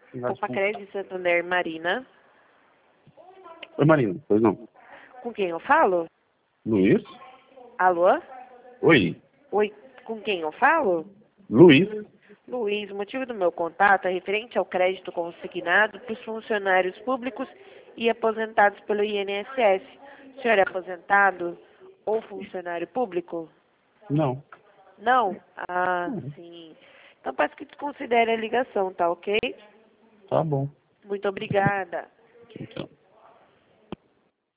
Compacred Santander, Marina. Oi, Marina, pois não. Com quem eu falo? Luiz? Alô? Oi. Oi, com quem eu falo? Luiz? Luiz, o motivo do meu contato é referente ao crédito consignado para os funcionários públicos e aposentados pelo INSS. O senhor é aposentado ou funcionário público? Não. Não? Ah, sim. Então peço que desconsidere a ligação, tá ok? Tá bom. Muito obrigada. Então.